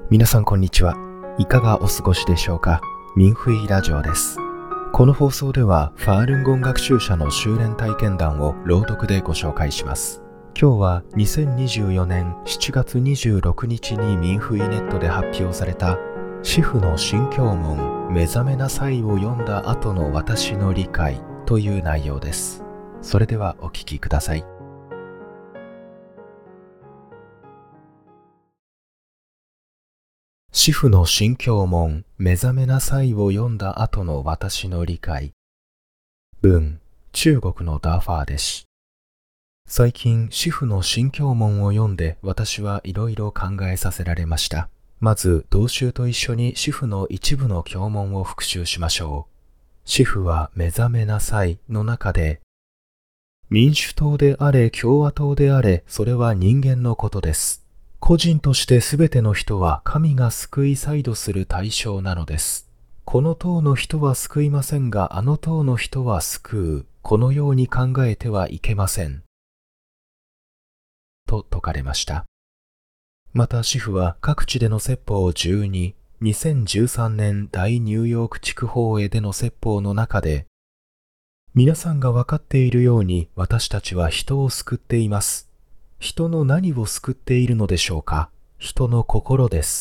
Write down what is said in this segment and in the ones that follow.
皆さんこんにちは。いかがお過ごしでしょうか。ミンフイラジオです。この放送ではファールンゴン学習者の修練体験談を朗読でご紹介します。今日は2024年7月26日にミンフイネットで発表された至福の新教門目覚めなさいを読んだ後の私の理解という内容です。それではお聞きください。至福の新教門目覚めなさいを読んだ後の私の理解。文、中国のダーファー弟子。最近至福の新教門を読んで私はいろいろ考えさせられました。まず同修と一緒に至福の一部の教門を復習しましょう。至福は目覚めなさいの中で、民主党であれ共和党であれそれは人間のことです。個人としてすべての人は神が救いサイドする対象なのです。この党の人は救いませんが、あの党の人は救う。このように考えてはいけません。と説かれました。また至福は各地での説法12、2013年大ニューヨーク地区法営での説法の中で、皆さんが分かっているように私たちは人を救っています。人の何を救っているのでしょうか。人の心です。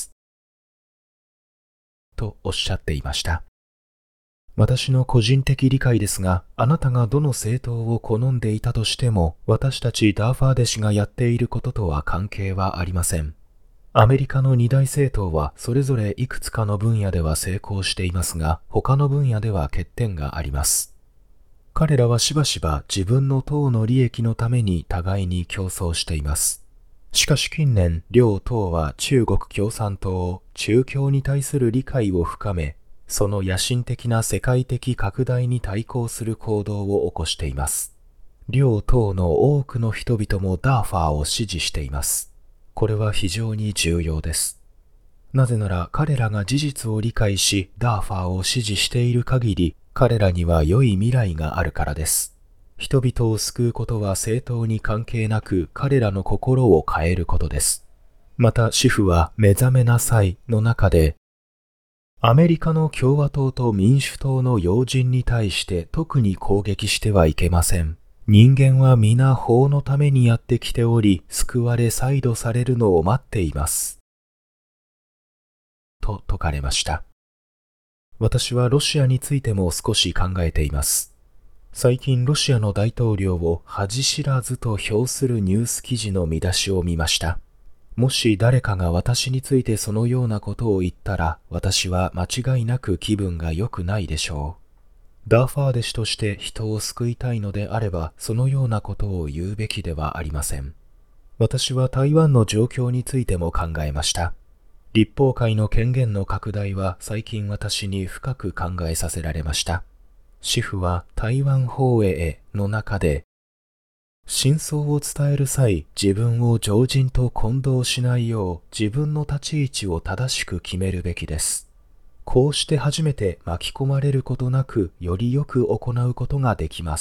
とおっしゃっていました。私の個人的理解ですが、あなたがどの政党を好んでいたとしても、私たちダーファー弟子がやっていることとは関係はありません。アメリカの二大政党はそれぞれいくつかの分野では成功していますが、他の分野では欠点があります。彼らはしばしば自分の党の利益のために互いに競争しています。しかし近年、両党は中国共産党、中共に対する理解を深め、その野心的な世界的拡大に対抗する行動を起こしています。両党の多くの人々もダーファーを支持しています。これは非常に重要です。なぜなら彼らが事実を理解し、ダーファーを支持している限り、彼らには良い未来があるからです。人々を救うことは政党に関係なく彼らの心を変えることです。また至福は目覚めなさいの中で、アメリカの共和党と民主党の要人に対して特に攻撃してはいけません。人間は皆法のためにやってきており、救われ再度されるのを待っています。と説かれました。私はロシアについても少し考えています。最近ロシアの大統領を恥知らずと評するニュース記事の見出しを見ました。もし誰かが私についてそのようなことを言ったら、私は間違いなく気分が良くないでしょう。ダーファー弟子として人を救いたいのであれば、そのようなことを言うべきではありません。私は台湾の状況についても考えました。立法会の権限の拡大は最近私に深く考えさせられました。至福は台湾法営の中で、真相を伝える際、自分を常人と混同しないよう自分の立ち位置を正しく決めるべきです。こうして初めて巻き込まれることなく、よりよく行うことができます。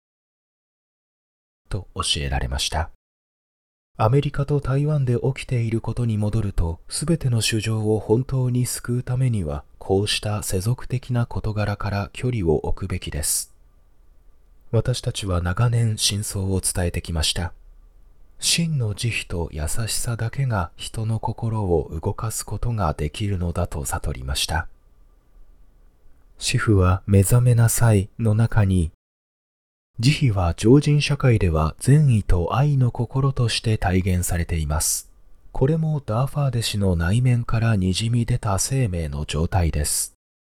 と教えられました。アメリカと台湾で起きていることに戻ると、すべての衆生を本当に救うためには、こうした世俗的な事柄から距離を置くべきです。私たちは長年真相を伝えてきました。真の慈悲と優しさだけが人の心を動かすことができるのだと悟りました。至福は目覚めなさいの中に、慈悲は常人社会では善意と愛の心として体現されています。これもダーファー弟子の内面からにじみ出た生命の状態です。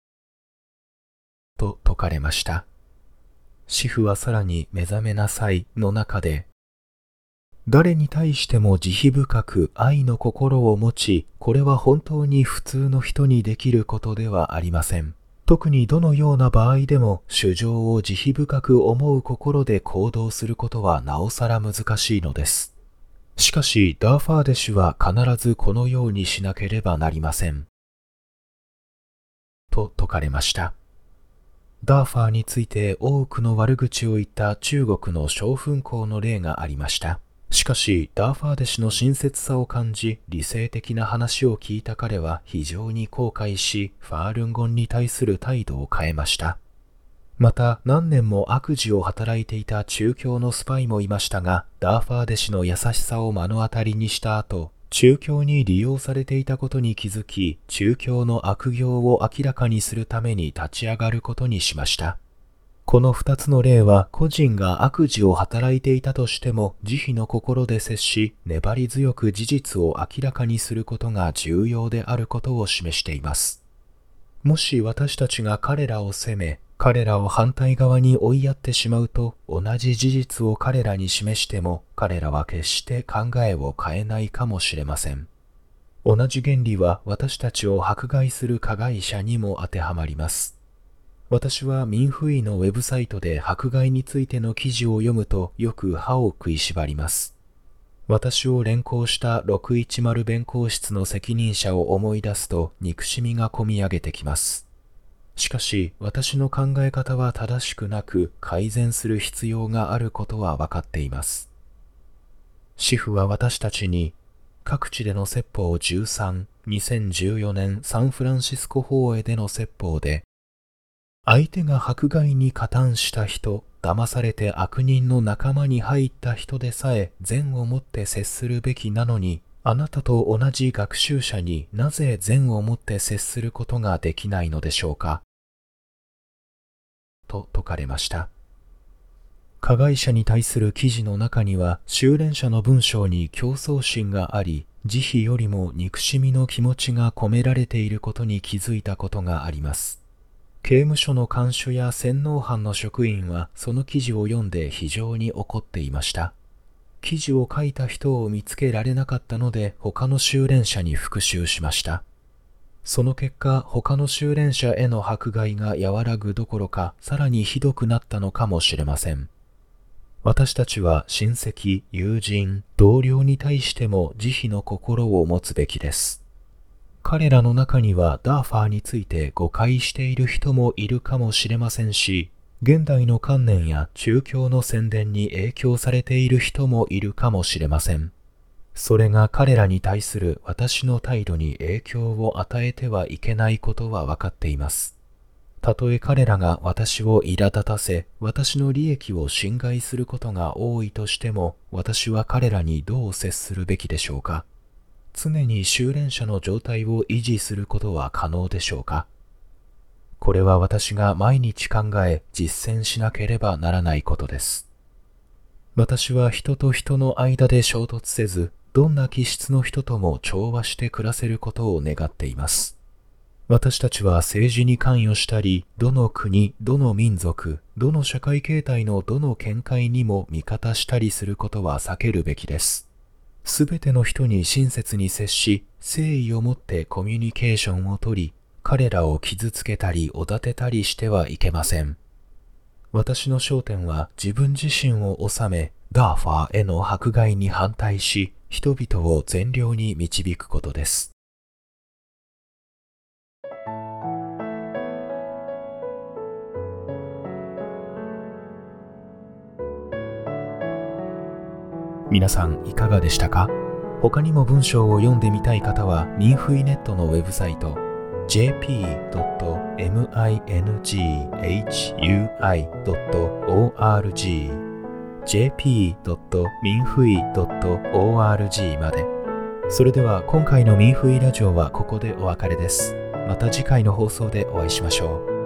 と説かれました。至福はさらに目覚めなさいの中で、誰に対しても慈悲深く愛の心を持ち、これは本当に普通の人にできることではありません。特にどのような場合でも、衆生を慈悲深く思う心で行動することはなおさら難しいのです。しかし、ダーファー弟子は必ずこのようにしなければなりません。と説かれました。ダーファーについて多くの悪口を言った中国の小粉紅の例がありました。 しかし、ダーファーデ氏の親切さを感じ、理性的な話を聞いた彼は非常に後悔し、ファールンゴンに対する態度を変えました。また、何年も悪事を働いていた中共のスパイもいましたが、ダーファーデ氏の優しさを目の当たりにした後、中共に利用されていたことに気づき、中共の悪行を明らかにするために立ち上がることにしました。この2つの例は、個人が悪事を働いていたとしても、慈悲の心で接し、粘り強く事実を明らかにすることが重要であることを示しています。もし私たちが彼らを責め、彼らを反対側に追いやってしまうと、同じ事実を彼らに示しても、彼らは決して考えを変えないかもしれません。同じ原理は私たちを迫害する加害者にも当てはまります。私は民フイのウェブサイトで迫害についての記事を読むとよく歯を食いしばります。私を連行した610弁公室の責任者を思い出すと憎しみがこみ上げてきます。しかし私の考え方は正しくなく改善する必要があることは分かっています。シフは私たちに各地での説法13、2014年サンフランシスコ法営での説法で相手が迫害に加担した人、騙されて悪人の仲間に入った人でさえ善をもって接するべきなのに、あなたと同じ学習者になぜ善をもって接することができないのでしょうかと説かれました。加害者に対する記事の中には、修練者の文章に競争心があり、慈悲よりも憎しみの気持ちが込められていることに気づいたことがあります。刑務所の看守や洗脳班の職員はその記事を読んで非常に怒っていました。記事を書いた人を見つけられなかったので他の修練者に復讐しました。その結果、他の修練者への迫害が和らぐどころかさらにひどくなったのかもしれません。私たちは親戚、友人、同僚に対しても慈悲の心を持つべきです。彼らの中にはダーファーについて誤解している人もいるかもしれませんし、現代の観念や中共の宣伝に影響されている人もいるかもしれません。それが彼らに対する私の態度に影響を与えてはいけないことは分かっています。たとえ彼らが私を苛立たせ、私の利益を侵害することが多いとしても、私は彼らにどう接するべきでしょうか。常に修練者の状態を維持することは可能でしょうか。これは私が毎日考え実践しなければならないことです。私は人と人の間で衝突せず、どんな気質の人とも調和して暮らせることを願っています。私たちは政治に関与したり、どの国、どの民族、どの社会形態のどの見解にも味方したりすることは避けるべきです。すべての人に親切に接し、誠意を持ってコミュニケーションをとり、彼らを傷つけたりおだてたりしてはいけません。私の焦点は自分自身を治め、ダーファーへの迫害に反対し、人々を善良に導くことです。皆さんいかがでしたか？他にも文章を読んでみたい方はミンフイネットのウェブサイト jp.minhui.org jp.minfui.org まで。それでは今回のミンフイラジオはここでお別れです。また次回の放送でお会いしましょう。